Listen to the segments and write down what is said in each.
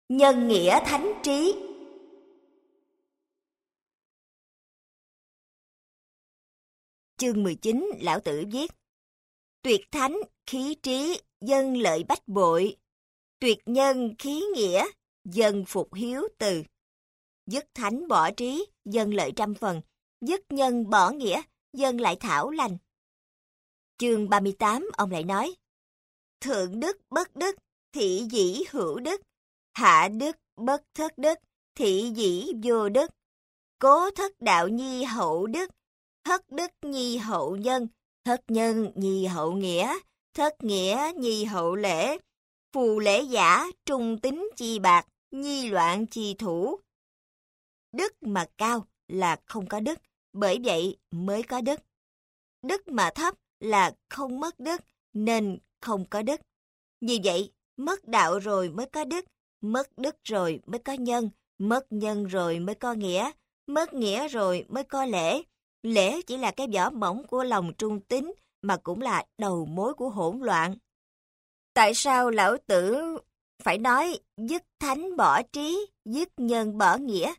Nhân nghĩa thánh trí. Chương 19, Lão Tử viết: Tuyệt thánh, khí trí, dân lợi bách bội. Tuyệt nhân, khí nghĩa, dân phục hiếu từ. Dứt thánh bỏ trí, dân lợi trăm phần. Dứt nhân bỏ nghĩa, dân lại thảo lành. Chương 38, ông lại nói: Thượng đức bất đức, thị dĩ hữu đức. Hạ đức bất thất đức, thị dĩ vô đức. Cố thất đạo nhi hậu đức, thất đức nhi hậu nhân, thất nhân nhi hậu nghĩa, thất nghĩa nhi hậu lễ. Phù lễ giả, trung tín chi bạc, nhi loạn chi thủ. Đức mà cao là không có đức, bởi vậy mới có đức. Đức mà thấp là không mất đức, nên không có đức. Vì vậy, mất đạo rồi mới có đức, mất đức rồi mới có nhân, mất nhân rồi mới có nghĩa, mất nghĩa rồi mới có lễ. Lễ chỉ là cái vỏ mỏng của lòng trung tín, mà cũng là đầu mối của hỗn loạn. Tại sao Lão Tử phải nói dứt thánh bỏ trí, dứt nhân bỏ nghĩa?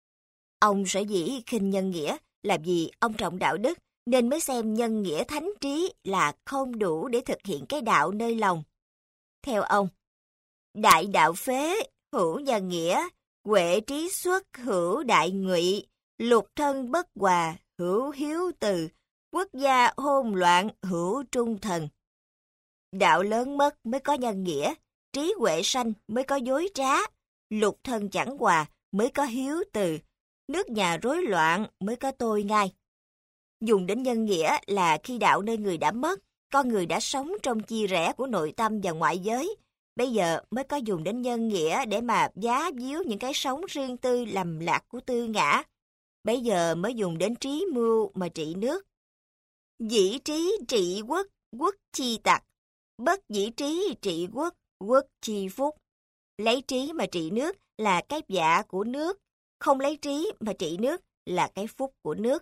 Ông sở dĩ khinh nhân nghĩa là vì ông trọng đạo đức, nên mới xem nhân nghĩa thánh trí là không đủ để thực hiện cái đạo nơi lòng. Theo ông, đại đạo phế, hữu nhân nghĩa, huệ trí xuất, hữu đại ngụy, lục thân bất hòa, hữu hiếu từ, quốc gia hỗn loạn, hữu trung thần. Đạo lớn mất mới có nhân nghĩa, trí huệ sanh mới có dối trá, lục thân chẳng hòa mới có hiếu từ, nước nhà rối loạn mới có tôi ngay. Dùng đến nhân nghĩa là khi đạo nơi người đã mất, con người đã sống trong chia rẽ của nội tâm và ngoại giới. Bây giờ mới có dùng đến nhân nghĩa để mà giá víu những cái sống riêng tư lầm lạc của tư ngã. Bây giờ mới dùng đến trí mưu mà trị nước. Dĩ trí trị quốc, quốc chi tặc. Bất dĩ trí trị quốc, quốc chi phúc. Lấy trí mà trị nước là cái dạ của nước. Không lấy trí mà trị nước là cái phúc của nước.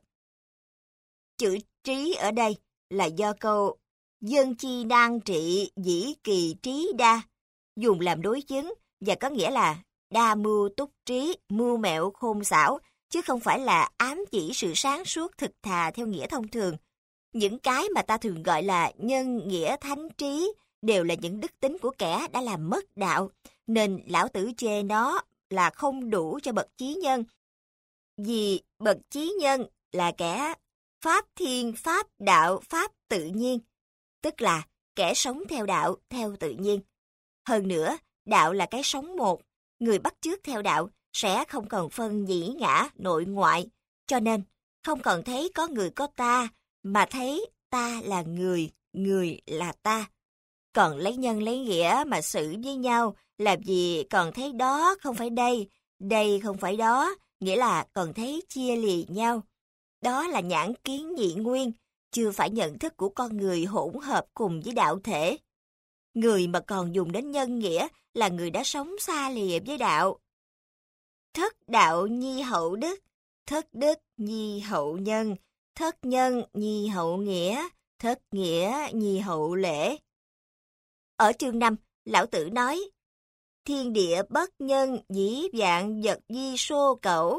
Chữ trí ở đây là do câu dân chi đang trị dĩ kỳ trí đa dùng làm đối chứng và có nghĩa là đa mưu túc trí, mưu mẹo khôn xảo, chứ không phải là ám chỉ sự sáng suốt thực thà theo nghĩa thông thường. Những cái mà ta thường gọi là nhân nghĩa thánh trí đều là những đức tính của kẻ đã làm mất đạo, nên Lão Tử chê nó là không đủ cho bậc chí nhân. Vì bậc chí nhân là kẻ pháp thiên, pháp đạo, pháp tự nhiên, tức là kẻ sống theo đạo, theo tự nhiên. Hơn nữa, đạo là cái sống một, người bắt chước theo đạo sẽ không còn phân nhĩ ngã, nội ngoại, cho nên không còn thấy có người có ta, mà thấy ta là người, người là ta. Còn lấy nhân lấy nghĩa mà xử với nhau là vì còn thấy đó không phải đây không phải đó, nghĩa là còn thấy chia lìa nhau. Đó là nhãn kiến nhị nguyên, chưa phải nhận thức của con người hỗn hợp cùng với đạo thể. Người mà còn dùng đến nhân nghĩa là người đã sống xa lìa với đạo. Thất đạo nhi hậu đức, thất đức nhi hậu nhân, thất nhân nhi hậu nghĩa, thất nghĩa nhi hậu lễ. Ở chương 5, Lão Tử nói: Thiên địa bất nhân, dĩ vạn vật di sô cẩu.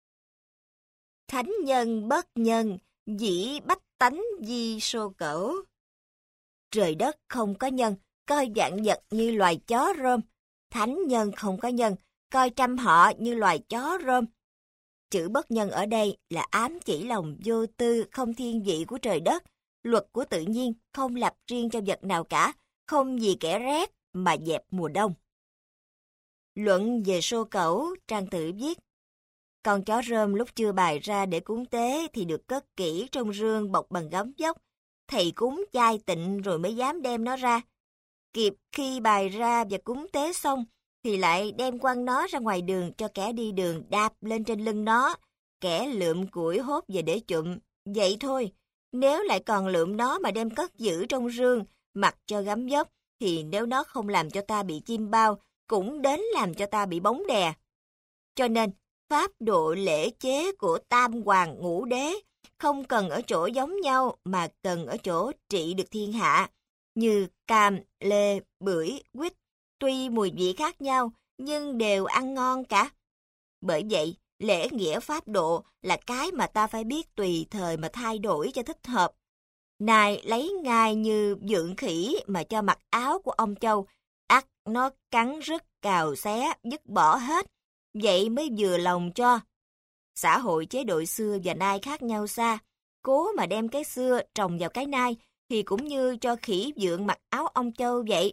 Thánh nhân bất nhân, dĩ bách tánh di sô cẩu. Trời đất không có nhân, coi vạn vật như loài chó rôm. Thánh nhân không có nhân, coi trăm họ như loài chó rôm. Chữ bất nhân ở đây là ám chỉ lòng vô tư, không thiên vị của trời đất. Luật của tự nhiên không lập riêng cho vật nào cả, không vì kẻ rét mà dẹp mùa đông. Luận về sô cẩu, Trang Tử viết: Con chó rơm lúc chưa bày ra để cúng tế thì được cất kỹ trong rương bọc bằng gấm vóc. Thầy cúng chay tịnh rồi mới dám đem nó ra. Kịp khi bày ra và cúng tế xong thì lại đem quăng nó ra ngoài đường cho kẻ đi đường đạp lên trên lưng nó. Kẻ lượm củi hốt về để chụm. Vậy thôi, nếu lại còn lượm nó mà đem cất giữ trong rương, mặc cho gấm vóc, thì nếu nó không làm cho ta bị chim bao, cũng đến làm cho ta bị bóng đè. Cho nên, pháp độ lễ chế của tam hoàng ngũ đế không cần ở chỗ giống nhau mà cần ở chỗ trị được thiên hạ. Như cam, lê, bưởi, quýt, tuy mùi vị khác nhau nhưng đều ăn ngon cả. Bởi vậy, lễ nghĩa pháp độ là cái mà ta phải biết tùy thời mà thay đổi cho thích hợp. Này lấy ngài như dượng khỉ mà cho mặc áo của ông Châu, ắt nó cắn rứt cào xé, dứt bỏ hết, vậy mới vừa lòng cho. Xã hội chế độ xưa và nay khác nhau xa, cố mà đem cái xưa trồng vào cái nay thì cũng như cho khỉ dượng mặc áo ông Châu vậy.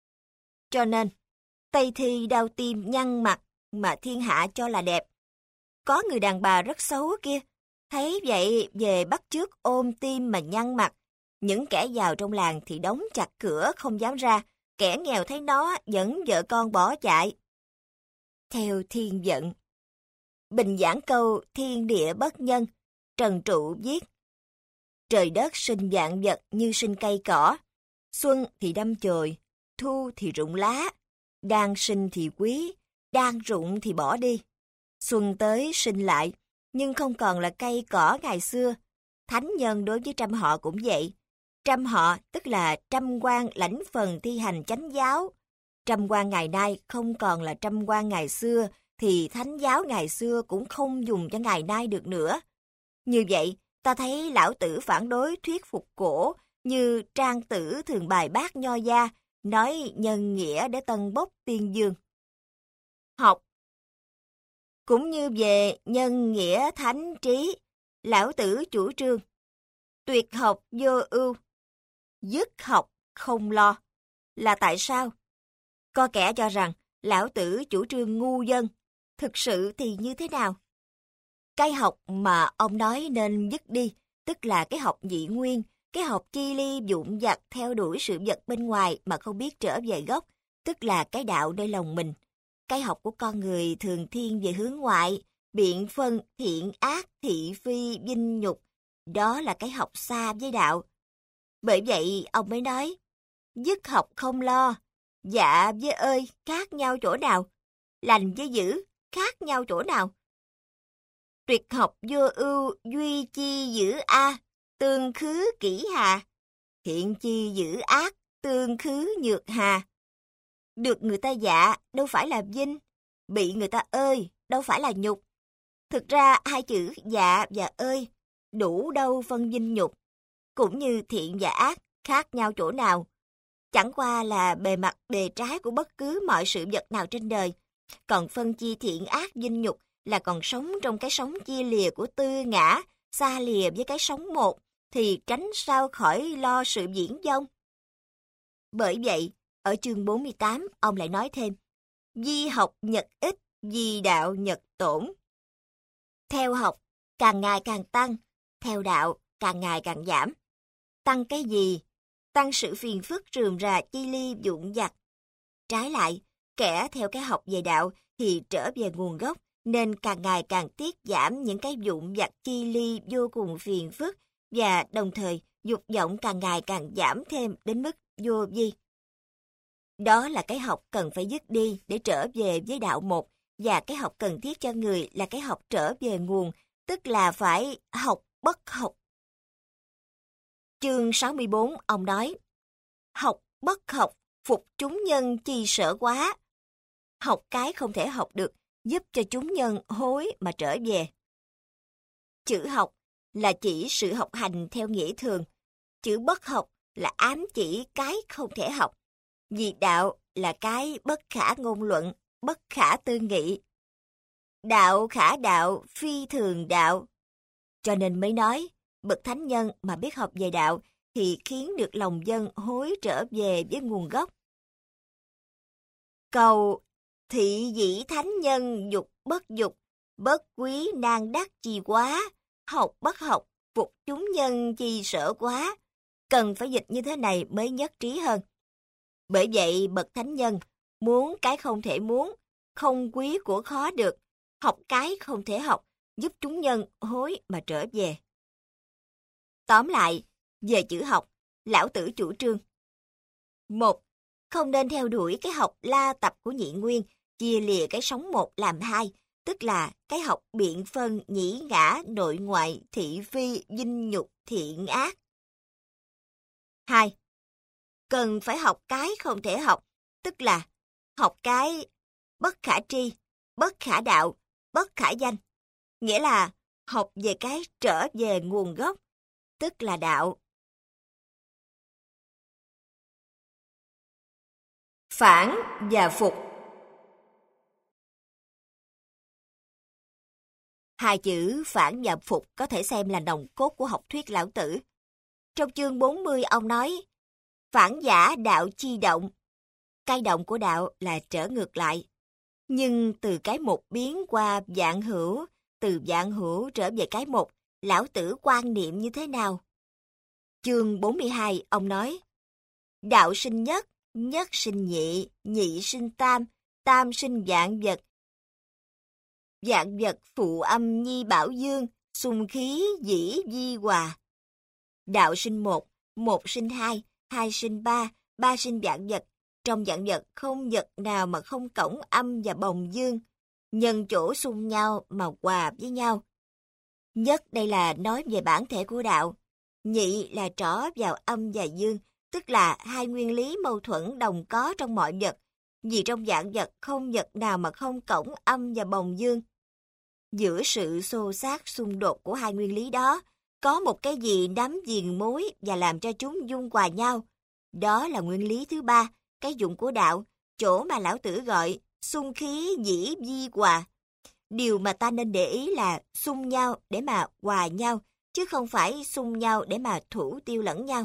Cho nên, Tây Thi đau tim nhăn mặt mà thiên hạ cho là đẹp. Có người đàn bà rất xấu kia, thấy vậy về bắt chước ôm tim mà nhăn mặt. Những kẻ giàu trong làng thì đóng chặt cửa không dám ra, kẻ nghèo thấy nó dẫn vợ con bỏ chạy. Theo Thiên Vận, bình giảng câu thiên địa bất nhân, Trần Trụ viết: trời đất sinh vạn vật như sinh cây cỏ, xuân thì đâm chồi, thu thì rụng lá, đang sinh thì quý, đang rụng thì bỏ đi. Xuân tới sinh lại, nhưng không còn là cây cỏ ngày xưa. Thánh nhân đối với trăm họ cũng vậy. Trăm họ tức là trăm quan lãnh phần thi hành chánh giáo. Trăm quan ngày nay không còn là trăm quan ngày xưa, thì thánh giáo ngày xưa cũng không dùng cho ngày nay được nữa. Như vậy, ta thấy lão tử phản đối thuyết phục cổ, như Trang Tử thường bài bác Nho gia, nói nhân nghĩa để tân bốc tiên dương. Học cũng như về nhân nghĩa thánh trí, lão tử chủ trương tuyệt học vô ưu, dứt học không lo. Là tại sao? Có kẻ cho rằng lão tử chủ trương ngu dân, thực sự thì như thế nào? Cái học mà ông nói nên dứt đi, tức là cái học nhị nguyên, cái học chi ly dụng vặt theo đuổi sự vật bên ngoài mà không biết trở về gốc, tức là cái đạo nơi lòng mình. Cái học của con người thường thiên về hướng ngoại, biện phân, thiện ác, thị phi, vinh nhục. Đó là cái học xa với đạo. Bởi vậy ông mới nói, dứt học không lo, dạ với ơi khác nhau chỗ nào, lành với dữ khác nhau chỗ nào. Tuyệt học vô ưu, duy chi giữ a, tương khứ kỷ hà, thiện chi giữ ác, tương khứ nhược hà. Được người ta dạ đâu phải là vinh, bị người ta ơi đâu phải là nhục. Thực ra hai chữ dạ và ơi đủ đâu phân vinh nhục, cũng như thiện và ác khác nhau chỗ nào. Chẳng qua là bề mặt bề trái của bất cứ mọi sự vật nào trên đời. Còn phân chia thiện ác vinh nhục là còn sống trong cái sống chia lìa của tư ngã, xa lìa với cái sống một, thì tránh sao khỏi lo sự viển vông. Bởi vậy, ở chương 48, ông lại nói thêm, di học nhật ích, di đạo nhật tổn. Theo học, càng ngày càng tăng, theo đạo, càng ngày càng giảm. Tăng cái gì? Tăng sự phiền phức rườm rà chi ly dụng vặt. Trái lại, kẻ theo cái học về đạo thì trở về nguồn gốc, nên càng ngày càng tiết giảm những cái dụng vặt chi ly vô cùng phiền phức, và đồng thời dục vọng càng ngày càng giảm thêm đến mức vô vi. Đó là cái học cần phải dứt đi để trở về với đạo một, và cái học cần thiết cho người là cái học trở về nguồn, tức là phải học bất học. Chương 64, ông nói, học bất học, phục chúng nhân chi sở quá. Học cái không thể học được, giúp cho chúng nhân hối mà trở về. Chữ học là chỉ sự học hành theo nghĩa thường. Chữ bất học là ám chỉ cái không thể học. Vì đạo là cái bất khả ngôn luận, bất khả tư nghị. Đạo khả đạo, phi thường đạo. Cho nên mới nói, bậc thánh nhân mà biết học về đạo thì khiến được lòng dân hối trở về với nguồn gốc. Cầu thị dĩ thánh nhân dục, bất quý nan đắc chi quá, học bất học, phục chúng nhân chi sở quá. Cần phải dịch như thế này mới nhất trí hơn. Bởi vậy bậc thánh nhân muốn cái không thể muốn, không quý của khó được, học cái không thể học, giúp chúng nhân hối mà trở về. Tóm lại, về chữ học, lão tử chủ trương. 1. Không nên theo đuổi cái học la tập của nhị nguyên, chia lìa cái sống một làm hai, tức là cái học biện phân, nhĩ ngã, nội ngoại, thị phi, vinh nhục, thiện ác. 2. Cần phải học cái không thể học, tức là học cái bất khả tri, bất khả đạo, bất khả danh. Nghĩa là học về cái trở về nguồn gốc, tức là đạo. Phản và phục. Hai chữ phản và phục có thể xem là nòng cốt của học thuyết Lão Tử. Trong chương 40 ông nói, phản giả đạo chi động. Cái động của đạo là trở ngược lại. Nhưng từ cái một biến qua vạn hữu, từ vạn hữu trở về cái một, Lão Tử quan niệm như thế nào? Chương 42 ông nói, đạo sinh nhất, nhất sinh nhị, nhị sinh tam, tam sinh vạn vật. Vạn vật phụ âm nhi bảo dương, xung khí dĩ di hòa. Đạo sinh một, một sinh hai, hai sinh ba, ba sinh vạn vật. Trong vạn vật không vật nào mà không cổng âm và bồng dương, nhân chỗ xung nhau mà hòa với nhau. Nhất đây là nói về bản thể của đạo. Nhị là trỏ vào âm và dương, tức là hai nguyên lý mâu thuẫn đồng có trong mọi vật. Vì trong vạn vật không vật nào mà không cổng âm và bồng dương. Giữa sự xô xát xung đột của hai nguyên lý đó, có một cái gì nắm viền mối và làm cho chúng dung hòa nhau. Đó là nguyên lý thứ ba, cái dụng của đạo, chỗ mà Lão Tử gọi xung khí dĩ di hòa. Điều mà ta nên để ý là xung nhau để mà hòa nhau, chứ không phải xung nhau để mà thủ tiêu lẫn nhau.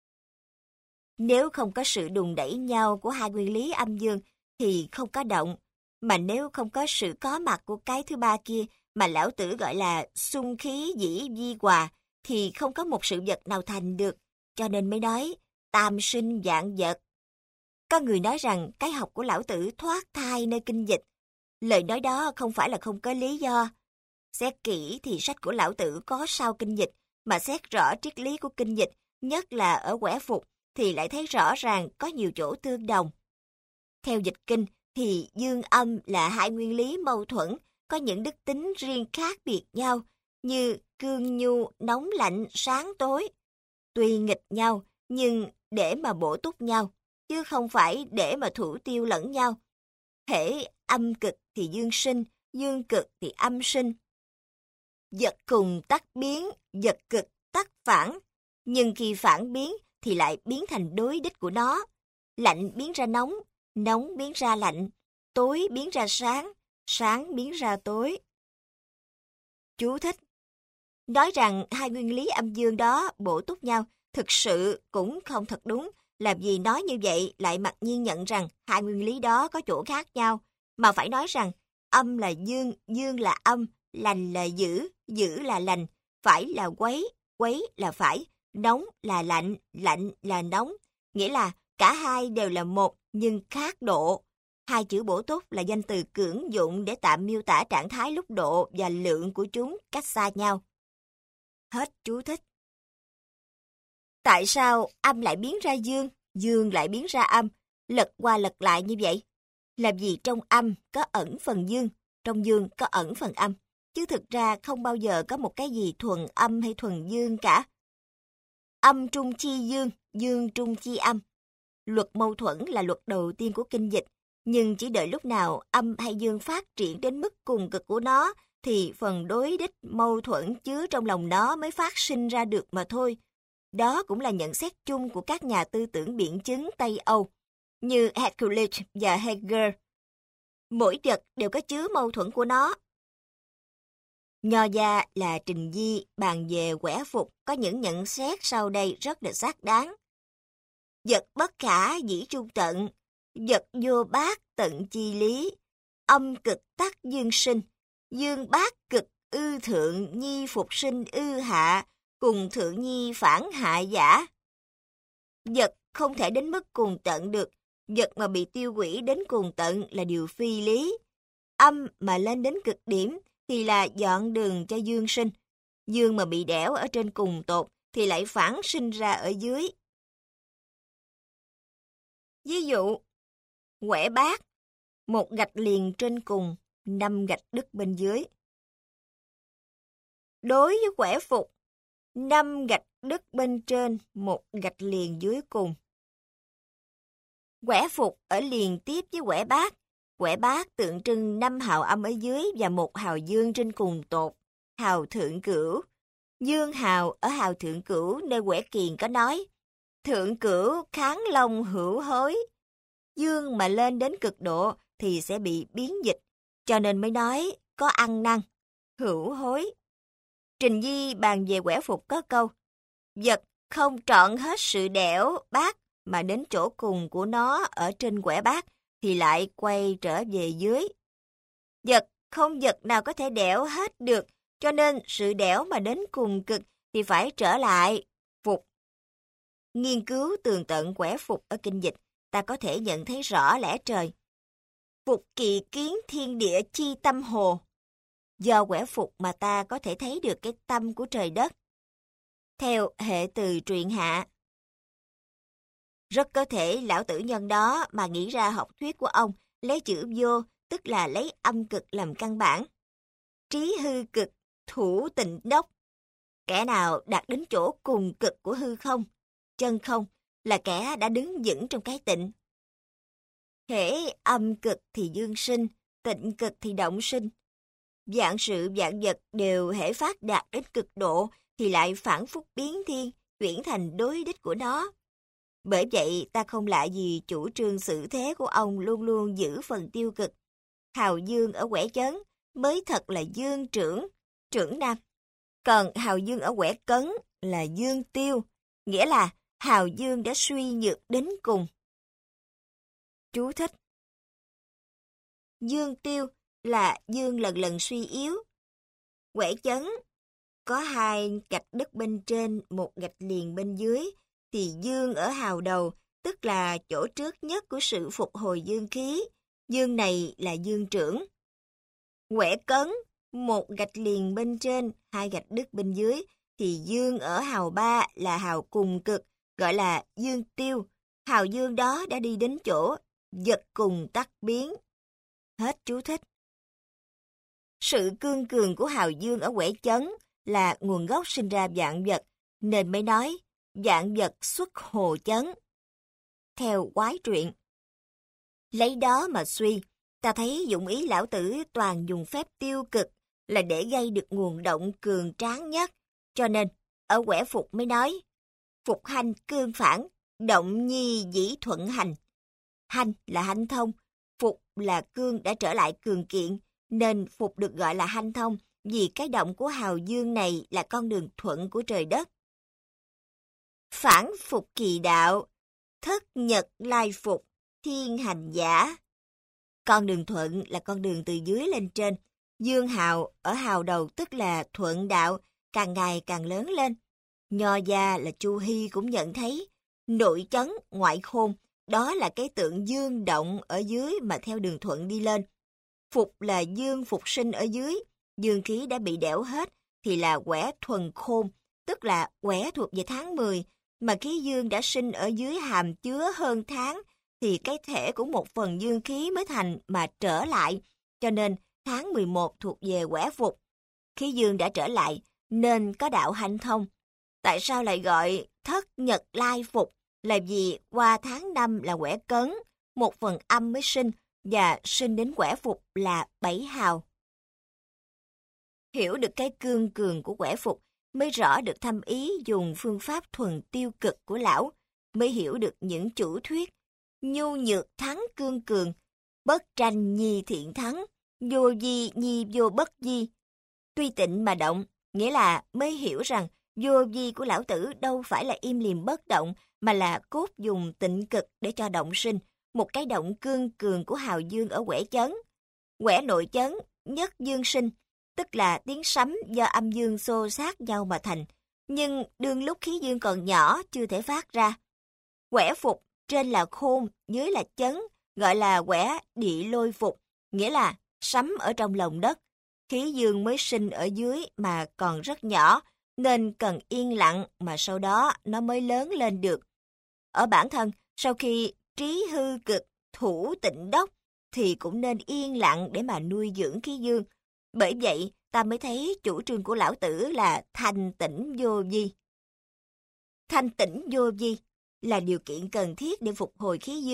Nếu không có sự đùn đẩy nhau của hai nguyên lý âm dương thì không có động, mà nếu không có sự có mặt của cái thứ ba kia mà Lão Tử gọi là xung khí dĩ di hòa thì không có một sự vật nào thành được, cho nên mới nói tam sinh vạn vật. Có người nói rằng cái học của Lão Tử thoát thai nơi kinh dịch. Lời nói đó không phải là không có lý do. Xét kỹ thì sách của Lão Tử có sau kinh dịch, mà xét rõ triết lý của kinh dịch, nhất là ở quẻ phục, thì lại thấy rõ ràng có nhiều chỗ tương đồng. Theo dịch kinh thì dương âm là hai nguyên lý mâu thuẫn, có những đức tính riêng khác biệt nhau, như cương nhu, nóng lạnh, sáng tối. Tuy nghịch nhau, nhưng để mà bổ túc nhau, chứ không phải để mà thủ tiêu lẫn nhau. Hễ âm cực thì dương sinh, dương cực thì âm sinh. Vật cùng tắc biến, vật cực tắc phản. Nhưng khi phản biến thì lại biến thành đối đích của nó. Lạnh biến ra nóng, nóng biến ra lạnh, tối biến ra sáng, sáng biến ra tối. Chú thích. Nói rằng hai nguyên lý âm dương đó bổ túc nhau, thực sự cũng không thật đúng. Làm gì nói như vậy lại mặc nhiên nhận rằng hai nguyên lý đó có chỗ khác nhau, mà phải nói rằng âm là dương, dương là âm, lành là dữ, dữ là lành, phải là quấy, quấy là phải, nóng là lạnh, lạnh là nóng. Nghĩa là cả hai đều là một nhưng khác độ. Hai chữ bổ túc là danh từ cưỡng dụng để tạm miêu tả trạng thái lúc độ và lượng của chúng cách xa nhau. Hết chú thích. Tại sao âm lại biến ra dương, dương lại biến ra âm, lật qua lật lại như vậy? Làm gì trong âm có ẩn phần dương, trong dương có ẩn phần âm, chứ thực ra không bao giờ có một cái gì thuần âm hay thuần dương cả. Âm trung chi dương, dương trung chi âm. Luật mâu thuẫn là luật đầu tiên của kinh dịch, nhưng chỉ đợi lúc nào âm hay dương phát triển đến mức cùng cực của nó, thì phần đối đích mâu thuẫn chứa trong lòng nó mới phát sinh ra được mà thôi. Đó cũng là nhận xét chung của các nhà tư tưởng biện chứng Tây Âu, như Hercules và Hegel. Mỗi vật đều có chứa mâu thuẫn của nó. Nho gia là Trình Di bàn về quẻ phục có những nhận xét sau đây rất là xác đáng. Vật bất khả dĩ trung tận, vật vô bát tận chi lý, âm cực tắc dương sinh, dương bát cực ư thượng nhi phục sinh ư hạ, cùng thượng nhi phản hạ giả. Vật không thể đến mức cùng tận được, vật mà bị tiêu hủy đến cùng tận là điều phi lý. Âm mà lên đến cực điểm thì là dọn đường cho dương sinh, dương mà bị đẽo ở trên cùng tột thì lại phản sinh ra ở dưới. Ví dụ, quẻ bát, một gạch liền trên cùng, 5 gạch đứt bên dưới. Đối với quẻ phục, 5 gạch đứt bên trên, 1 gạch liền dưới cùng. Quẻ phục ở liền tiếp với quẻ bát, Quẻ bát tượng trưng 5 hào âm ở dưới và 1 hào dương trên cùng tột, hào thượng cửu. Dương hào ở hào thượng cửu nơi quẻ kiền có nói, thượng cửu kháng long hữu hối. Dương mà lên đến cực độ thì sẽ bị biến dịch, cho nên mới nói có ăn năn, hữu hối. Trình Di bàn về quẻ phục có câu, vật không trọn hết sự đẽo bát mà đến chỗ cùng của nó ở trên quẻ bát thì lại quay trở về dưới. Vật không vật nào có thể đẽo hết được, cho nên sự đẽo mà đến cùng cực thì phải trở lại phục. Nghiên cứu tường tận quẻ phục ở kinh dịch, ta có thể nhận thấy rõ lẽ trời. Phục kỳ kiến thiên địa chi tâm hồ. Do quẻ phục mà ta có thể thấy được cái tâm của trời đất. Theo hệ từ truyện hạ, rất có thể lão tử nhân đó mà nghĩ ra học thuyết của ông lấy chữ vô, tức là lấy âm cực làm căn bản. Trí hư cực, thủ tịnh đốc. Kẻ nào đạt đến chỗ cùng cực của hư không, chân không, là kẻ đã đứng vững trong cái tịnh. Hễ âm cực thì dương sinh, tịnh cực thì động sinh. Vạn sự vạn vật đều hễ phát đạt đến cực độ thì lại phản phúc biến thiên, chuyển thành đối đích của nó. Bởi vậy ta không lạ gì chủ trương xử thế của ông luôn luôn giữ phần tiêu cực. Hào dương ở quẻ chấn mới thật là dương trưởng, trưởng nam. Còn hào dương ở quẻ cấn là dương tiêu, nghĩa là hào dương đã suy nhược đến cùng. Chú thích: dương tiêu là dương lần lần suy yếu. Quẻ chấn có 2 gạch đất bên trên, 1 gạch liền bên dưới, thì dương ở hào đầu, tức là chỗ trước nhất của sự phục hồi dương khí. Dương này là dương trưởng. Quẻ cấn, 1 gạch liền bên trên, 2 gạch đứt bên dưới, thì dương ở hào 3 là hào cùng cực, gọi là dương tiêu. Hào dương đó đã đi đến chỗ vật cùng tắc biến. Hết chú thích. Sự cương cường của hào dương ở quẻ chấn là nguồn gốc sinh ra vạn vật, nên mới nói vạn vật xuất hồ chấn. Theo quái truyện, lấy đó mà suy, ta thấy dụng ý lão tử toàn dùng phép tiêu cực là để gây được nguồn động cường tráng nhất, cho nên ở quẻ phục mới nói phục hành cương phản, động nhi dĩ thuận hành. Hành là hanh thông, phục là cương đã trở lại cường kiện, nên phục được gọi là hanh thông, vì cái động của hào dương này là con đường thuận của trời đất. Phản phục kỳ đạo, thất nhật lai phục, thiên hành giả. Con đường thuận là con đường từ dưới lên trên. Dương hào ở hào đầu tức là thuận đạo, càng ngày càng lớn lên. Nho gia là Chu Hy cũng nhận thấy, nội chấn, ngoại khôn, đó là cái tượng dương động ở dưới mà theo đường thuận đi lên. Phục là dương phục sinh ở dưới, dương khí đã bị đẽo hết, thì là quẻ thuần khôn, tức là quẻ thuộc về tháng 10, mà khí dương đã sinh ở dưới hàm chứa hơn tháng, thì cái thể của một phần dương khí mới thành mà trở lại, cho nên tháng 11 thuộc về quẻ phục. Khí dương đã trở lại, nên có đạo hanh thông. Tại sao lại gọi thất nhật lai phục? Là vì qua tháng 5 là quẻ cấn, một phần âm mới sinh, và sinh đến quẻ phục là 7 hào. Hiểu được cái cương cường của quẻ phục, mới rõ được thâm ý dùng phương pháp thuần tiêu cực của lão, mới hiểu được những chủ thuyết nhu nhược thắng cương cường, bất tranh nhi thiện thắng, vô di nhi vô bất di. Tuy tịnh mà động, nghĩa là mới hiểu rằng vô vi của lão tử đâu phải là im lìm bất động, mà là cốt dùng tịnh cực để cho động sinh, một cái động cương cường của hào dương ở quẻ chấn. Quẻ nội chấn, nhất dương sinh, tức là tiếng sấm do âm dương xô xát nhau mà thành, nhưng đương lúc khí dương còn nhỏ chưa thể phát ra. Quẻ phục, trên là khôn, dưới là chấn, gọi là quẻ địa lôi phục, nghĩa là sấm ở trong lòng đất. Khí dương mới sinh ở dưới mà còn rất nhỏ, nên cần yên lặng mà sau đó nó mới lớn lên được. Ở bản thân, sau khi trí hư cực, thủ tịnh đốc, thì cũng nên yên lặng để mà nuôi dưỡng khí dương. Bởi vậy, ta mới thấy chủ trương của lão tử là thanh tĩnh vô vi. Thanh tĩnh vô vi là điều kiện cần thiết để phục hồi khí dương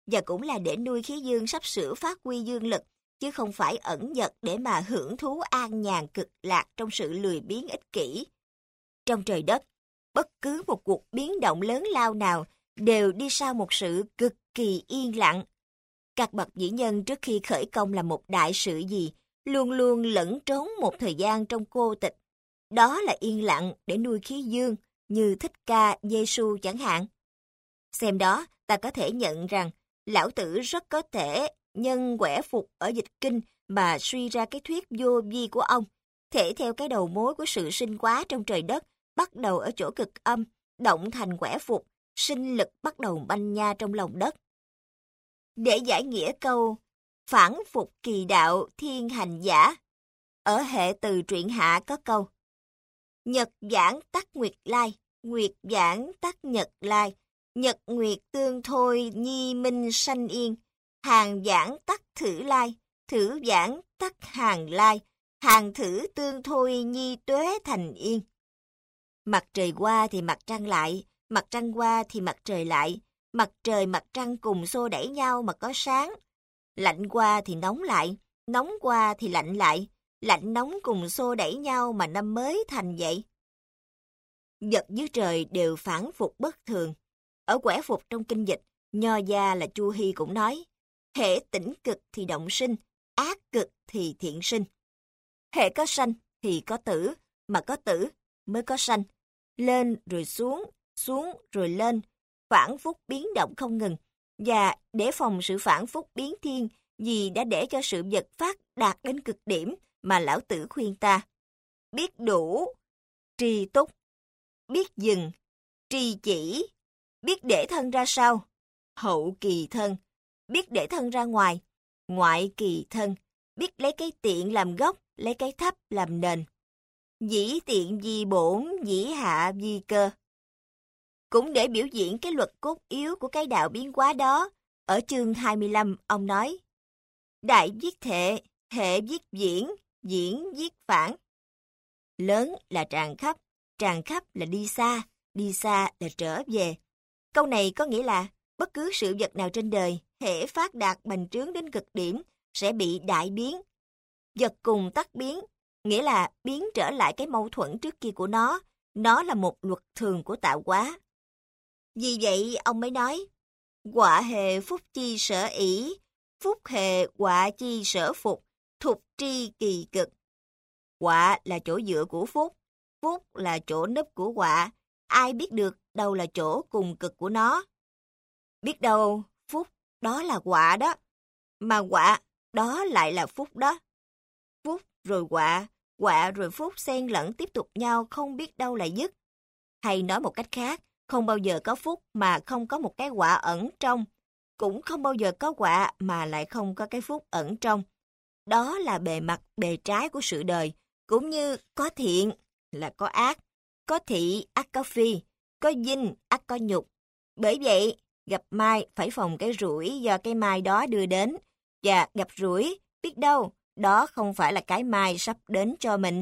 và cũng là để nuôi khí dương sắp sửa phát huy dương lực, chứ không phải ẩn dật để mà hưởng thú an nhàn cực lạc trong sự lười biếng ích kỷ. Trong trời đất, bất cứ một cuộc biến động lớn lao nào đều đi sau một sự cực kỳ yên lặng. Các bậc vĩ nhân trước khi khởi công làm một đại sự gì, luôn luôn lẫn trốn một thời gian trong cô tịch. Đó là yên lặng để nuôi khí dương, như Thích Ca Giê-xu chẳng hạn. Xem đó, ta có thể nhận rằng, Lão Tử rất có thể nhân quẻ phục ở dịch kinh mà suy ra cái thuyết vô vi của ông, thể theo cái đầu mối của sự sinh hóa trong trời đất, bắt đầu ở chỗ cực âm, động thành quẻ phục, sinh lực bắt đầu banh nha trong lòng đất. Để giải nghĩa câu phản phục kỳ đạo thiên hành giả, ở hệ từ truyện hạ có câu: Nhật giảng tắc nguyệt lai, nguyệt giảng tắc nhật lai, nhật nguyệt tương thôi nhi minh sanh yên, hàng giảng tắc thử lai, thử giảng tắc hàng lai, hàng thử tương thôi nhi tuế thành yên. Mặt trời qua thì mặt trăng lại, mặt trăng qua thì mặt trời lại, mặt trời mặt trăng cùng xô đẩy nhau mà có sáng. Lạnh qua thì nóng lại, nóng qua thì lạnh lại, lạnh nóng cùng xô đẩy nhau mà năm mới thành vậy. Vật dưới trời đều phản phục bất thường. Ở quẻ phục trong kinh dịch, nho gia là Chu Hy cũng nói, hễ tĩnh cực thì động sinh, ác cực thì thiện sinh. Hễ có sanh thì có tử, mà có tử mới có sanh. Lên rồi xuống, xuống rồi lên, phản phúc biến động không ngừng. Và để phòng sự phản phúc biến thiên, vì đã để cho sự vật phát đạt đến cực điểm mà Lão Tử khuyên ta. Biết đủ, tri túc, biết dừng, tri chỉ, biết để thân ra sau, hậu kỳ thân, biết để thân ra ngoài, ngoại kỳ thân, biết lấy cái tiện làm gốc, lấy cái thấp làm nền. Dĩ tiện vi bổn, dĩ hạ vi cơ. Cũng để biểu diễn cái luật cốt yếu của cái đạo biến hóa đó, ở chương 25 ông nói: Đại viết thệ, hệ viết diễn, diễn viết phản. Lớn là tràn khắp là đi xa là trở về. Câu này có nghĩa là bất cứ sự vật nào trên đời, hễ phát đạt bành trướng đến cực điểm, sẽ bị đại biến. Vật cùng tắc biến, nghĩa là biến trở lại cái mâu thuẫn trước kia của nó là một luật thường của tạo hóa. Vì vậy ông mới nói, quả hề phúc chi sở ỷ, phúc hề quả chi sở phục, thục tri kỳ cực. Quả là chỗ dựa của phúc, phúc là chỗ núp của quả, ai biết được đâu là chỗ cùng cực của nó. Biết đâu phúc đó là quả đó, mà quả đó lại là phúc đó. Phúc rồi quả rồi phúc xen lẫn tiếp tục nhau không biết đâu là dứt. Hay nói một cách khác, không bao giờ có phúc mà không có một cái quả ẩn trong, cũng không bao giờ có quả mà lại không có cái phúc ẩn trong. Đó là bề mặt, bề trái của sự đời, cũng như có thiện là có ác, có thị ác có phi, có vinh ác có nhục. Bởi vậy, gặp mai phải phòng cái rủi do cái mai đó đưa đến, và gặp rủi, biết đâu, đó không phải là cái mai sắp đến cho mình.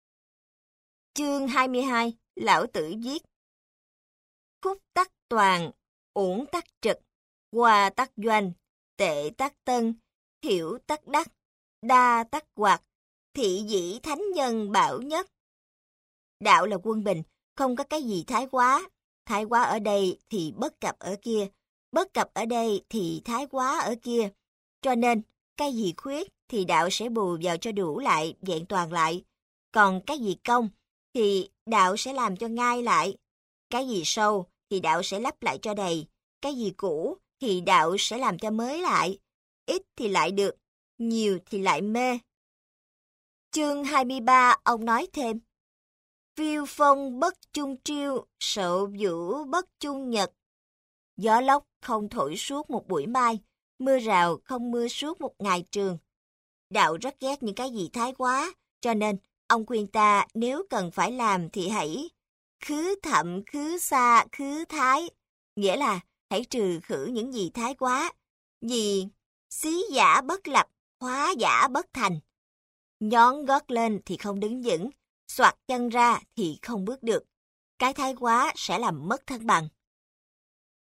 Chương 22, Lão Tử viết: Khúc tắc toàn, uổng tắc trực, hòa tắc doanh, tệ tắc tân, hiểu tắc đắc, đa tắc hoạt, thị dĩ thánh nhân bảo nhất. Đạo là quân bình, không có cái gì thái quá. Thái quá ở đây thì bất cập ở kia, bất cập ở đây thì thái quá ở kia. Cho nên, cái gì khuyết thì đạo sẽ bù vào cho đủ lại, vẹn toàn lại. Còn cái gì công thì đạo sẽ làm cho ngay lại. Cái gì sâu thì đạo sẽ lấp lại cho đầy. Cái gì cũ thì đạo sẽ làm cho mới lại. Ít thì lại được, nhiều thì lại mê. Chương 23 ông nói thêm: Phiêu phong bất chung triêu, sậu vũ bất chung nhật. Gió lốc không thổi suốt một buổi mai, mưa rào không mưa suốt một ngày trường. Đạo rất ghét những cái gì thái quá, cho nên ông khuyên ta nếu cần phải làm thì hãy khứ thậm, khứ xa, khứ thái. Nghĩa là hãy trừ khử những gì thái quá, vì xí giả bất lập, hóa giả bất thành. Nhón gót lên thì không đứng vững, xoạc chân ra thì không bước được. Cái thái quá sẽ làm mất thăng bằng.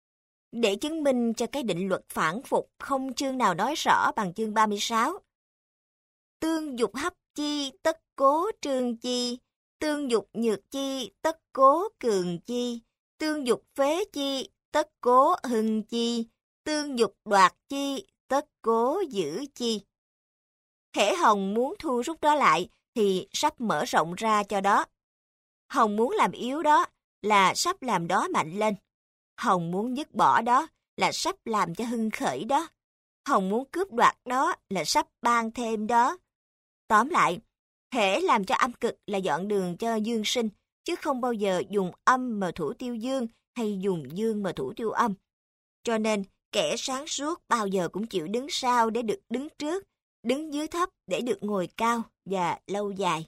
Để chứng minh cho cái định luật phản phục không chương nào nói rõ bằng chương 36. Tương dục hấp chi, tất cố trương chi. Tương dục nhược chi, tất cố cường chi. Tương dục phế chi, tất cố hưng chi. Tương dục đoạt chi, tất cố giữ chi. Hễ Hồng muốn thu rút đó lại, thì sắp mở rộng ra cho đó. Hồng muốn làm yếu đó, là sắp làm đó mạnh lên. Hồng muốn dứt bỏ đó, là sắp làm cho hưng khởi đó. Hồng muốn cướp đoạt đó, là sắp ban thêm đó. Tóm lại, hễ làm cho âm cực là dọn đường cho dương sinh, chứ không bao giờ dùng âm mà thủ tiêu dương hay dùng dương mà thủ tiêu âm. Cho nên, kẻ sáng suốt bao giờ cũng chịu đứng sau để được đứng trước, đứng dưới thấp để được ngồi cao và lâu dài.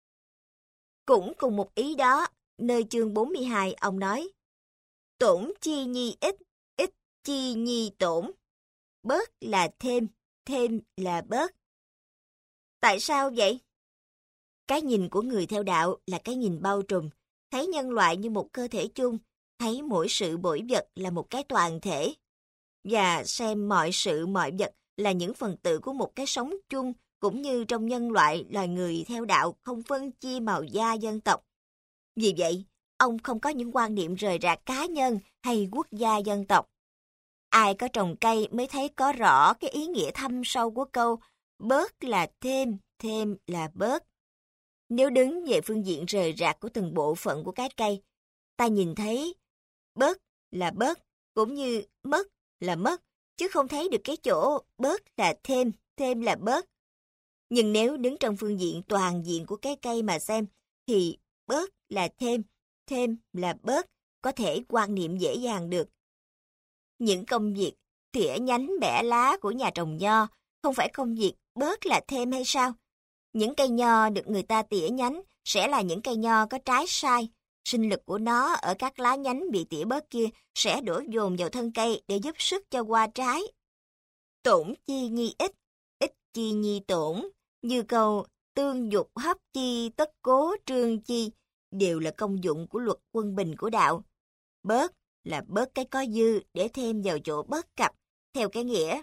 Cũng cùng một ý đó, nơi chương 42 ông nói: tổn chi nhi ít, ít chi nhi tổn. Bớt là thêm là bớt. Tại sao vậy? Cái nhìn của người theo đạo là cái nhìn bao trùm, thấy nhân loại như một cơ thể chung, thấy mỗi sự mỗi vật là một cái toàn thể, và xem mọi sự mọi vật là những phần tử của một cái sống chung, cũng như trong nhân loại, loài người theo đạo không phân chia màu da dân tộc. Vì vậy, ông không có những quan niệm rời rạc cá nhân hay quốc gia dân tộc. Ai có trồng cây mới thấy có rõ cái ý nghĩa thâm sâu của câu bớt là thêm là bớt. Nếu đứng về phương diện rời rạc của từng bộ phận của cái cây, ta nhìn thấy bớt là bớt, cũng như mất là mất, chứ không thấy được cái chỗ bớt là thêm là bớt. Nhưng nếu đứng trong phương diện toàn diện của cái cây mà xem, thì bớt là thêm là bớt, có thể quan niệm dễ dàng được. Những công việc tỉa nhánh bẻ lá của nhà trồng nho không phải công việc bớt là thêm hay sao? Những cây nho được người ta tỉa nhánh sẽ là những cây nho có trái sai. Sinh lực của nó ở các lá nhánh bị tỉa bớt kia sẽ đổ dồn vào thân cây để giúp sức cho qua trái. Tổn chi nhi ít, ít chi nhi tổn, như câu tương dục hấp chi tất cố trương chi, đều là công dụng của luật quân bình của đạo. Bớt là bớt cái có dư để thêm vào chỗ bất cập, theo cái nghĩa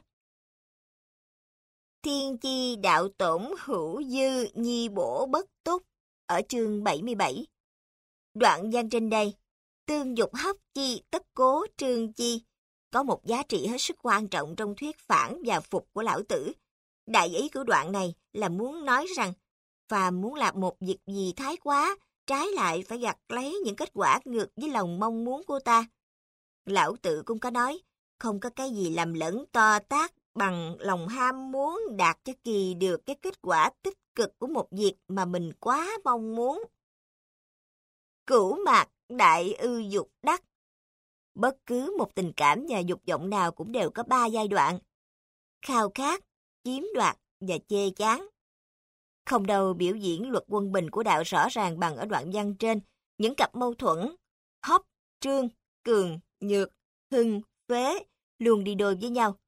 thiên chi đạo tổn hữu dư nhi bổ bất túc, ở chương 77. Đoạn văn trên đây, tương dục hấp chi tất cố trương chi, có một giá trị hết sức quan trọng trong thuyết phản và phục của Lão Tử. Đại ý của đoạn này là muốn nói rằng, phàm muốn làm một việc gì thái quá, trái lại phải gặt lấy những kết quả ngược với lòng mong muốn của ta. Lão Tử cũng có nói, không có cái gì làm lẫn to tát bằng lòng ham muốn đạt cho kỳ được cái kết quả tích cực của một việc mà mình quá mong muốn. Cửu mạc đại ư dục đắc. Bất cứ một tình cảm và dục vọng nào cũng đều có 3 giai đoạn: khao khát, chiếm đoạt và chê chán. Không đâu biểu diễn luật quân bình của đạo rõ ràng bằng ở đoạn văn trên, những cặp mâu thuẫn hấp, trương, cường, nhược, hưng, phế luôn đi đôi với nhau.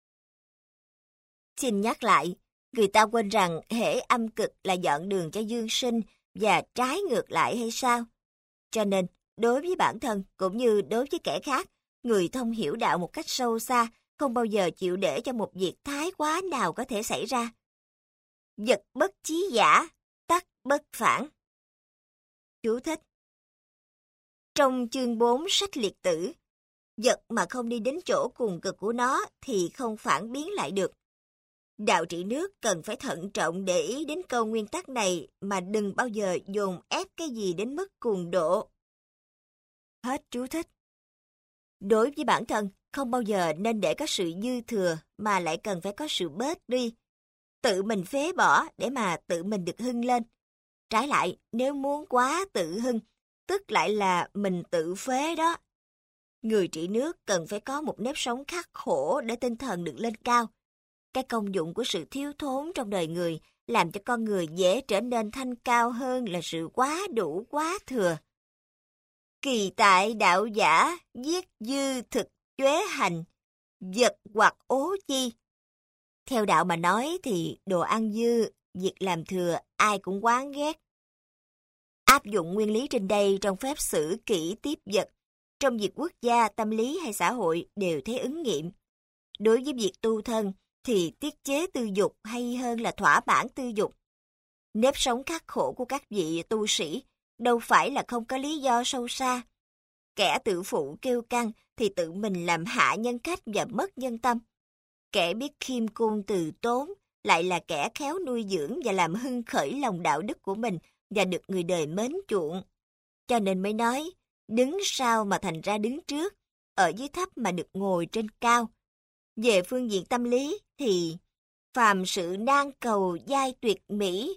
Xin nhắc lại, người ta quên rằng hễ âm cực là dọn đường cho dương sinh và trái ngược lại hay sao? Cho nên, đối với bản thân cũng như đối với kẻ khác, người thông hiểu đạo một cách sâu xa không bao giờ chịu để cho một việc thái quá nào có thể xảy ra. Vật bất chí giả, tắc bất phản. Chú thích. Trong chương 4 sách liệt tử, vật mà không đi đến chỗ cùng cực của nó thì không phản biến lại được. Đạo trị nước cần phải thận trọng để ý đến câu nguyên tắc này mà đừng bao giờ dồn ép cái gì đến mức cuồng độ. Hết chú thích. Đối với bản thân, không bao giờ nên để có sự dư thừa mà lại cần phải có sự bớt đi. Tự mình phế bỏ để mà tự mình được hưng lên. Trái lại, nếu muốn quá tự hưng, tức lại là mình tự phế đó. Người trị nước cần phải có một nếp sống khắc khổ để tinh thần được lên cao. Cái công dụng của sự thiếu thốn trong đời người làm cho con người dễ trở nên thanh cao hơn là sự quá đủ quá thừa. Kỳ tại đạo giả, giết dư thực chế hành, vật hoặc ố chi. Theo đạo mà nói thì đồ ăn dư, việc làm thừa ai cũng oán ghét. Áp dụng nguyên lý trên đây trong phép xử kỹ tiếp vật, trong việc quốc gia, tâm lý hay xã hội đều thấy ứng nghiệm. Đối với việc tu thân thì tiết chế tư dục hay hơn là thỏa mãn tư dục. Nếp sống khắc khổ của các vị tu sĩ đâu phải là không có lý do sâu xa. Kẻ tự phụ kiêu căng thì tự mình làm hạ nhân cách và mất nhân tâm. Kẻ biết khiêm cung từ tốn lại là kẻ khéo nuôi dưỡng và làm hưng khởi lòng đạo đức của mình và được người đời mến chuộng. Cho nên mới nói, đứng sau mà thành ra đứng trước, ở dưới thấp mà được ngồi trên cao. Về phương diện tâm lý thì phàm sự nan cầu giai tuyệt mỹ,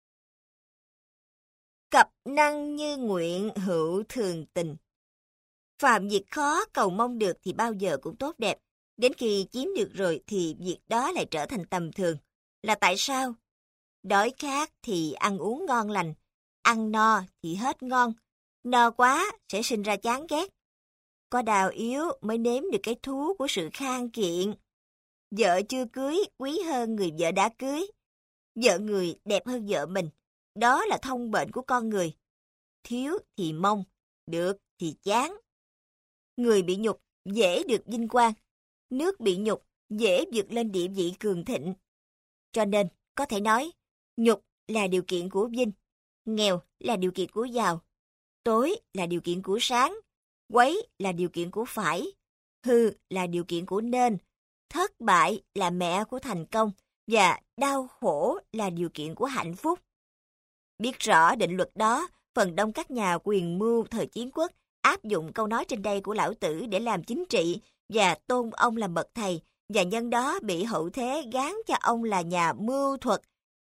cập năng như nguyện hữu thường tình. Phàm việc khó cầu mong được thì bao giờ cũng tốt đẹp, đến khi chiếm được rồi thì việc đó lại trở thành tầm thường. Là tại sao? Đói khát thì ăn uống ngon lành, ăn no thì hết ngon, no quá sẽ sinh ra chán ghét. Có đau yếu mới nếm được cái thú của sự khang kiện. Vợ chưa cưới quý hơn người vợ đã cưới. Vợ người đẹp hơn vợ mình. Đó là thông bệnh của con người. Thiếu thì mong, được thì chán. Người bị nhục dễ được vinh quang. Nước bị nhục dễ vượt lên địa vị cường thịnh. Cho nên, có thể nói, nhục là điều kiện của vinh, nghèo là điều kiện của giàu, tối là điều kiện của sáng, quấy là điều kiện của phải, hư là điều kiện của nên, thất bại là mẹ của thành công, và đau khổ là điều kiện của hạnh phúc. Biết rõ định luật đó, phần đông các nhà quyền mưu thời chiến quốc áp dụng câu nói trên đây của Lão Tử để làm chính trị và tôn ông làm bậc thầy, và nhân đó bị hậu thế gán cho ông là nhà mưu thuật.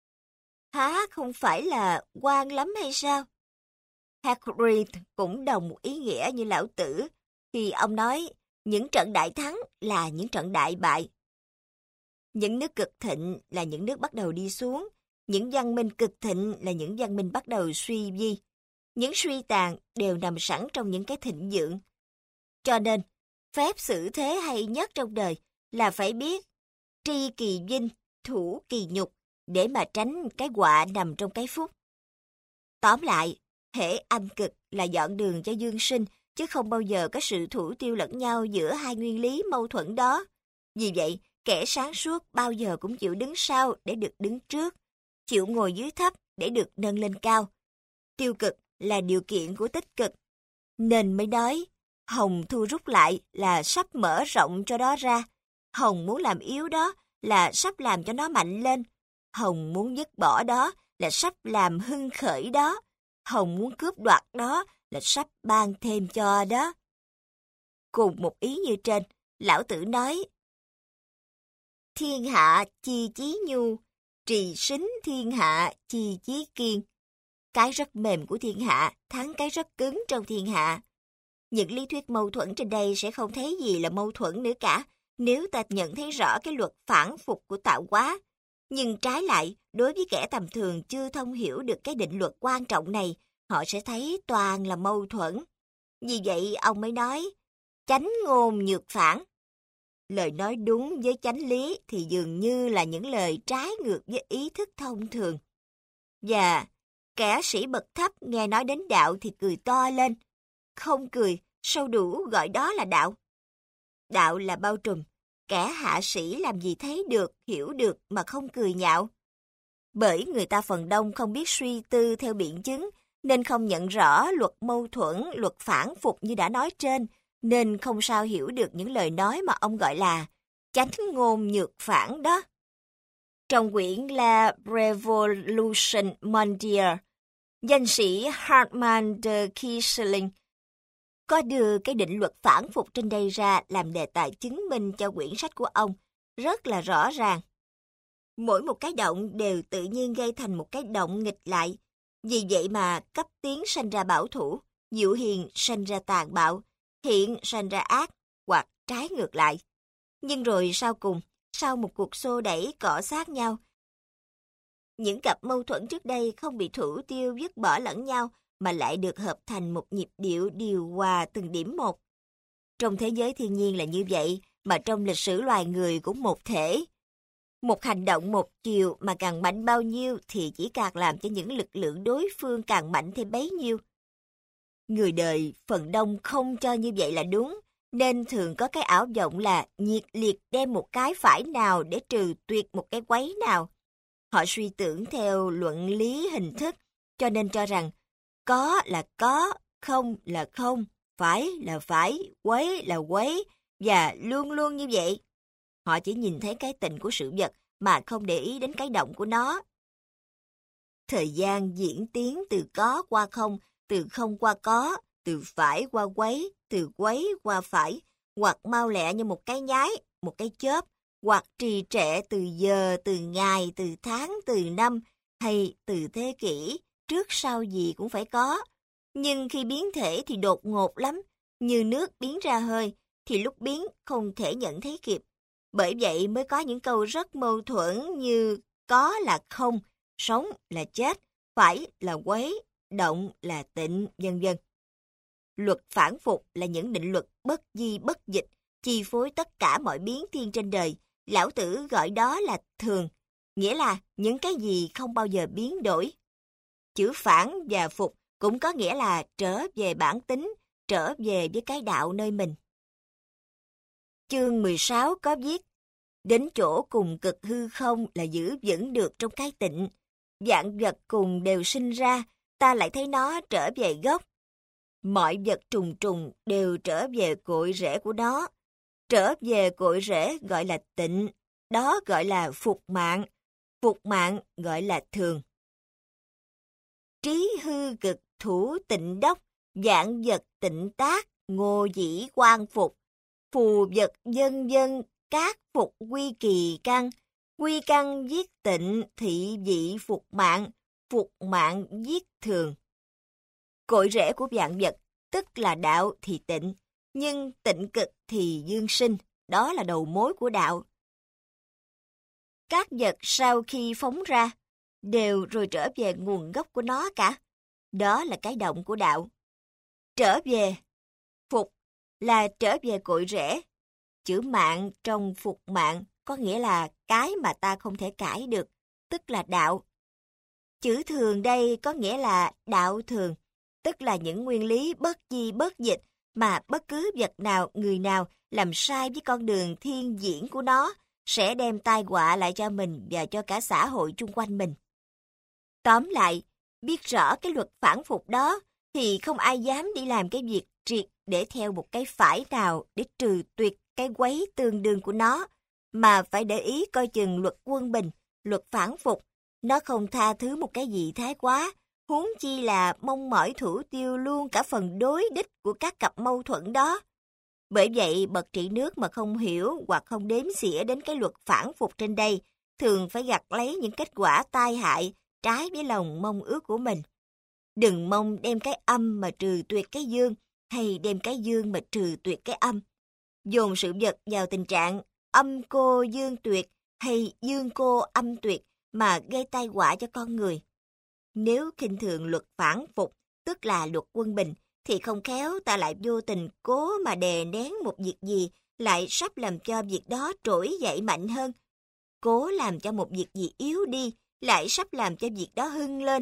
Há không phải là oan lắm hay sao? Hagrid cũng đồng một ý nghĩa như Lão Tử khi ông nói những trận đại thắng là những trận đại bại. Những nước cực thịnh là những nước bắt đầu đi xuống, những văn minh cực thịnh là những văn minh bắt đầu suy vi. Những suy tàn đều nằm sẵn trong những cái thịnh vượng. Cho nên, phép xử thế hay nhất trong đời là phải biết tri kỳ vinh, thủ kỳ nhục để mà tránh cái họa nằm trong cái phúc. Tóm lại, hễ âm cực là dọn đường cho dương sinh, chứ không bao giờ có sự thủ tiêu lẫn nhau giữa hai nguyên lý mâu thuẫn đó. Vì vậy, kẻ sáng suốt bao giờ cũng chịu đứng sau để được đứng trước, chịu ngồi dưới thấp để được nâng lên cao. Tiêu cực là điều kiện của tích cực, nên mới nói, Hồng thu rút lại là sắp mở rộng cho đó ra. Hồng muốn làm yếu đó là sắp làm cho nó mạnh lên. Hồng muốn dứt bỏ đó là sắp làm hưng khởi đó. Hồng muốn cướp đoạt đó là sắp ban thêm cho đó. Cùng một ý như trên, Lão Tử nói, thiên hạ chi chí nhu, trì sính thiên hạ chi chí kiên. Cái rất mềm của thiên hạ thắng cái rất cứng trong thiên hạ. Những lý thuyết mâu thuẫn trên đây sẽ không thấy gì là mâu thuẫn nữa cả, nếu ta nhận thấy rõ cái luật phản phục của tạo hóa. Nhưng trái lại, đối với kẻ tầm thường chưa thông hiểu được cái định luật quan trọng này, họ sẽ thấy toàn là mâu thuẫn. Vì vậy, ông mới nói, chánh ngôn nhược phản. Lời nói đúng với chánh lý thì dường như là những lời trái ngược với ý thức thông thường. Và kẻ sĩ bậc thấp nghe nói đến đạo thì cười to lên. Không cười, sao đủ gọi đó là đạo. Đạo là bao trùm. Kẻ hạ sĩ làm gì thấy được, hiểu được mà không cười nhạo. Bởi người ta phần đông không biết suy tư theo biện chứng, nên không nhận rõ luật mâu thuẫn, luật phản phục như đã nói trên, nên không sao hiểu được những lời nói mà ông gọi là chánh ngôn nhược phản đó. Trong quyển La Révolution mondiale, danh sĩ Hartmann de Kieseling có đưa cái định luật phản phục trên đây ra làm đề tài chứng minh cho quyển sách của ông, rất là rõ ràng. Mỗi một cái động đều tự nhiên gây thành một cái động nghịch lại. Vì vậy mà cấp tiến sanh ra bảo thủ, dịu hiền sanh ra tàn bạo, thiện sanh ra ác, hoặc trái ngược lại. Nhưng rồi sau cùng, sau một cuộc xô đẩy cọ sát nhau, những cặp mâu thuẫn trước đây không bị thủ tiêu dứt bỏ lẫn nhau, mà lại được hợp thành một nhịp điệu điều hòa từng điểm một. Trong thế giới thiên nhiên là như vậy, mà trong lịch sử loài người cũng một thể. Một hành động một chiều mà càng mạnh bao nhiêu thì chỉ càng làm cho những lực lượng đối phương càng mạnh thêm bấy nhiêu. Người đời phần đông không cho như vậy là đúng, nên thường có cái ảo vọng là nhiệt liệt đem một cái phải nào để trừ tuyệt một cái quấy nào. Họ suy tưởng theo luận lý hình thức, cho nên cho rằng có là có, không là không, phải là phải, quấy là quấy, và luôn luôn như vậy. Họ chỉ nhìn thấy cái tịnh của sự vật mà không để ý đến cái động của nó. Thời gian diễn tiến từ có qua không, từ không qua có, từ phải qua quấy, từ quấy qua phải, hoặc mau lẹ như một cái nháy, một cái chớp, hoặc trì trệ từ giờ, từ ngày, từ tháng, từ năm, hay từ thế kỷ, trước sau gì cũng phải có. Nhưng khi biến thể thì đột ngột lắm, như nước biến ra hơi, thì lúc biến không thể nhận thấy kịp. Bởi vậy mới có những câu rất mâu thuẫn như có là không, sống là chết, phải là quấy, động là tịnh, vân vân. Luật phản phục là những định luật bất di bất dịch, chi phối tất cả mọi biến thiên trên đời. Lão Tử gọi đó là thường, nghĩa là những cái gì không bao giờ biến đổi. Chữ phản và phục cũng có nghĩa là trở về bản tính, trở về với cái đạo nơi mình. Chương 16 có viết, đến chỗ cùng cực hư không là giữ vững được trong cái tịnh. Vạn vật cùng đều sinh ra, ta lại thấy nó trở về gốc. Mọi vật trùng trùng đều trở về cội rễ của nó. Trở về cội rễ gọi là tịnh, đó gọi là phục mạng gọi là thường. Trí hư cực thủ tịnh đốc, vạn vật tịnh tác, ngô dĩ quan phục. Phù vật dân dân, các phục quy kỳ quy căn viết tịnh, thị vị phục mạng viết thường. Cội rễ của vạn vật, tức là đạo thì tịnh, nhưng tịnh cực thì dương sinh, đó là đầu mối của đạo. Các vật sau khi phóng ra, đều rồi trở về nguồn gốc của nó cả, đó là cái động của đạo. Trở về, phục là trở về cội rễ. Chữ mạng trong phục mạng có nghĩa là cái mà ta không thể cãi được, tức là đạo. Chữ thường đây có nghĩa là đạo thường, tức là những nguyên lý bất di bất dịch mà bất cứ vật nào, người nào làm sai với con đường thiên diễn của nó sẽ đem tai họa lại cho mình và cho cả xã hội chung quanh mình. Tóm lại, biết rõ cái luật phản phục đó thì không ai dám đi làm cái việc triệt để theo một cái phải nào để trừ tuyệt cái quấy tương đương của nó, mà phải để ý coi chừng luật quân bình, luật phản phục. Nó không tha thứ một cái gì thái quá, huống chi là mong mỏi thủ tiêu luôn cả phần đối đích của các cặp mâu thuẫn đó. Bởi vậy, bậc trị nước mà không hiểu hoặc không đếm xỉa đến cái luật phản phục trên đây, thường phải gặt lấy những kết quả tai hại, trái với lòng mong ước của mình. Đừng mong đem cái âm mà trừ tuyệt cái dương, hay đem cái dương mà trừ tuyệt cái âm. Dồn sự vật vào tình trạng âm cô dương tuyệt hay dương cô âm tuyệt mà gây tai họa cho con người. Nếu khinh thường luật phản phục, tức là luật quân bình, thì không khéo ta lại vô tình cố mà đè nén một việc gì, lại sắp làm cho việc đó trỗi dậy mạnh hơn. Cố làm cho một việc gì yếu đi, lại sắp làm cho việc đó hưng lên.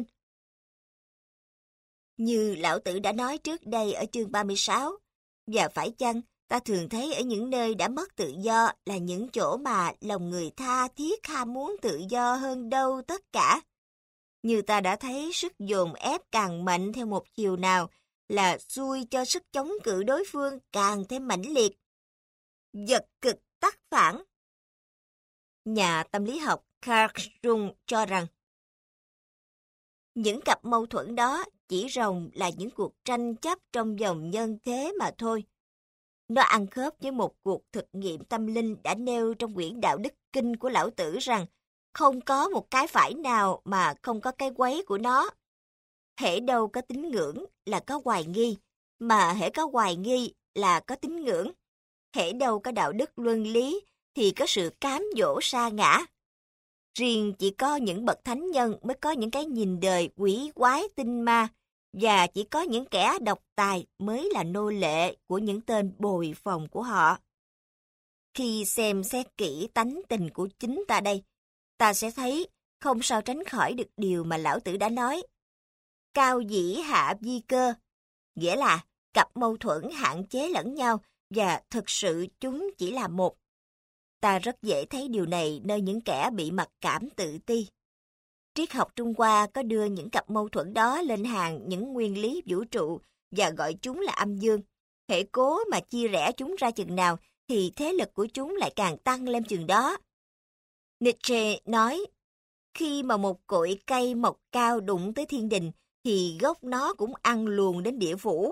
Như Lão Tử đã nói trước đây ở chương 36, và phải chăng ta thường thấy ở những nơi đã mất tự do là những chỗ mà lòng người tha thiết ham muốn tự do hơn đâu tất cả. Như ta đã thấy sức dồn ép càng mạnh theo một chiều nào là xui cho sức chống cự đối phương càng thêm mãnh liệt. Vật cực tắc phản. Nhà tâm lý học Carl Jung cho rằng những cặp mâu thuẫn đó chỉ ròng là những cuộc tranh chấp trong dòng nhân thế mà thôi. Nó ăn khớp với một cuộc thực nghiệm tâm linh đã nêu trong quyển Đạo Đức Kinh của Lão Tử rằng không có một cái phải nào mà không có cái quấy của nó. Hễ đâu có tín ngưỡng là có hoài nghi, mà hễ có hoài nghi là có tín ngưỡng. Hễ đâu có đạo đức luân lý thì có sự cám dỗ sa ngã. Riêng chỉ có những bậc thánh nhân mới có những cái nhìn đời quỷ quái tinh ma, và chỉ có những kẻ độc tài mới là nô lệ của những tên bồi phòng của họ. Khi xem xét kỹ tánh tình của chính ta đây, ta sẽ thấy không sao tránh khỏi được điều mà Lão Tử đã nói. Cao dĩ hạ vi cơ, nghĩa là cặp mâu thuẫn hạn chế lẫn nhau và thực sự chúng chỉ là một. Ta rất dễ thấy điều này nơi những kẻ bị mặc cảm tự ti. Triết học Trung Hoa có đưa những cặp mâu thuẫn đó lên hàng những nguyên lý vũ trụ và gọi chúng là âm dương. Hễ cố mà chia rẽ chúng ra chừng nào thì thế lực của chúng lại càng tăng lên chừng đó. Nietzsche nói, khi mà một cội cây mọc cao đụng tới thiên đình thì gốc nó cũng ăn luồn đến địa phủ.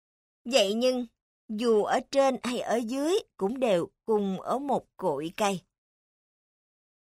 Vậy nhưng, dù ở trên hay ở dưới cũng đều cùng ở một cội cây.